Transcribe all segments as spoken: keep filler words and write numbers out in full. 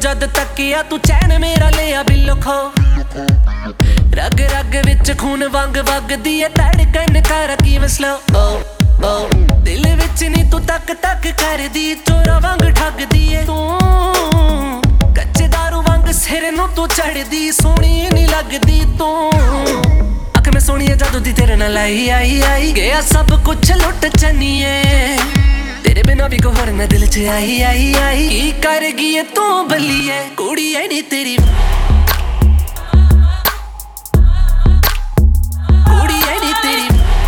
जद तकिया तू चैन मेरा लिया बिल्लो खो। रग रग विच खून वंग वगदी है धड़कन कर किवें स्लो। ओ ओ दिल विच नी तू तक तक करदी चोरा वांग ठगदी है तू। कच्चे दारू वांग सिर नूं तू चढ़दी सोहणी नी लगदी तू। अख में सोहणीए जादू दी तेरे नाल आई आई आई गया सब कुछ लुट चनिए। तेरे बिना भी कोई होर ना दिल च आई आई आई की कर गई है तू बलिए कुड़ी है नी तेरी। कुड़ी है नी तेरी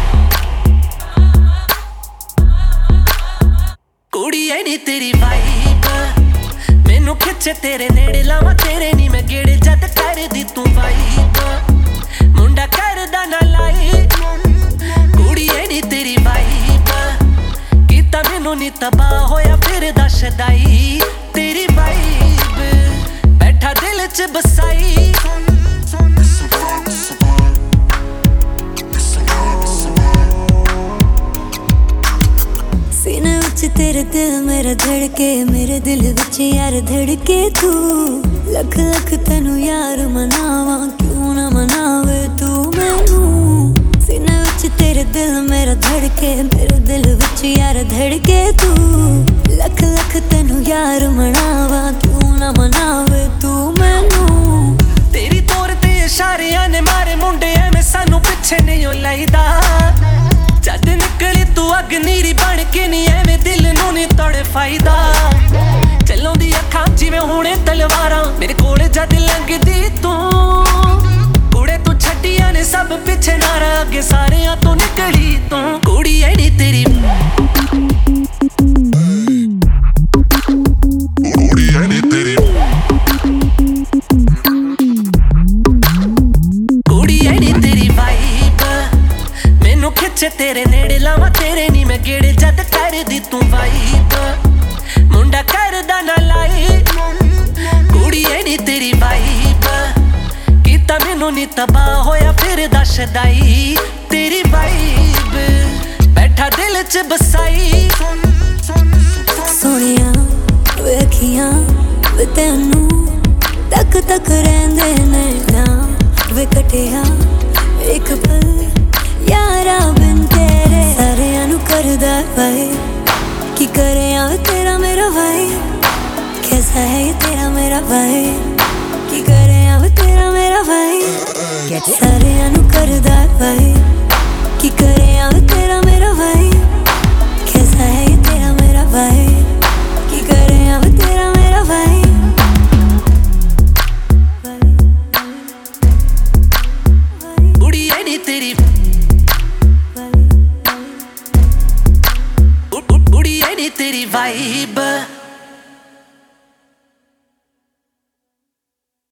कुड़ी है नी तेरी वाइब मैनू खिचे तेरे नेड़े लावा तेरे नी मैं गेड़े जद कर दी तू वाइब मुंडा करदा ना लाई। कुड़ी है नी तेरी वाइब कीता मैनू नी तबाह होया फिर दशदाई तेरी वाइब बैठा दिल च बसाई। सीने विच तेरे दिल मेरा धड़के मेरे दिल विच यार धड़के तू। लख लख तैनू यार मनावा क्यों ना मनावे तू मैनू। सीने विच तेरे दिल मेरा धड़के मेरे दिल विच यार धड़के तू। लख लख तैनू यार मनावा क्यों ना मनावे तू मैनू। तेरी तौर ते इशारियां ने मारे मुंडे एवें सानू पिछे नहीं लाईदा। जद निकली तू अग नीरी बन के नी एवें दिल नू नी तोड़े फायदा। चलों दी अखां जिवें हुणे तलवारां मेरे कोल जद लंघदी तू। कुड़े तू छड्डियां ने सब पिछे नारा अगे सारियां तू निकली तू। कुड़ी है नी तेरी कुड़ी है नी तेरी कुड़ी है नी तेरी वाइब मैनू खिचे तेरे नेड़े लावा तेरे नी मैं गेड़े जद कर दी तू वाइब मुंडा करदा ना लाई। कुड़ी है नी तेरी वाइब कीता मैनू नी तबाह होया फिर दशदाई तेरी वाइब बैठा दिल च बसाई। सोनिया वे अखियां वे तैनू तक तक रहिंदे ने ना वे कटिया एक पल यारा बिन तेरे। सारियां नू करदा भाई की करे वे तेरा मेरा भाई कैसा है ये तेरा मेरा भाई की करे वे तेरा मेरा भाई। सारियां नू करदा भाई की करे वे तेरा मेरा भाई कैसा है ये तेरा मेरा भाई की करे वे तेरा मेरा भाई। कुड़ी है नी तेरी कुड़ी है नी तेरी वाइब।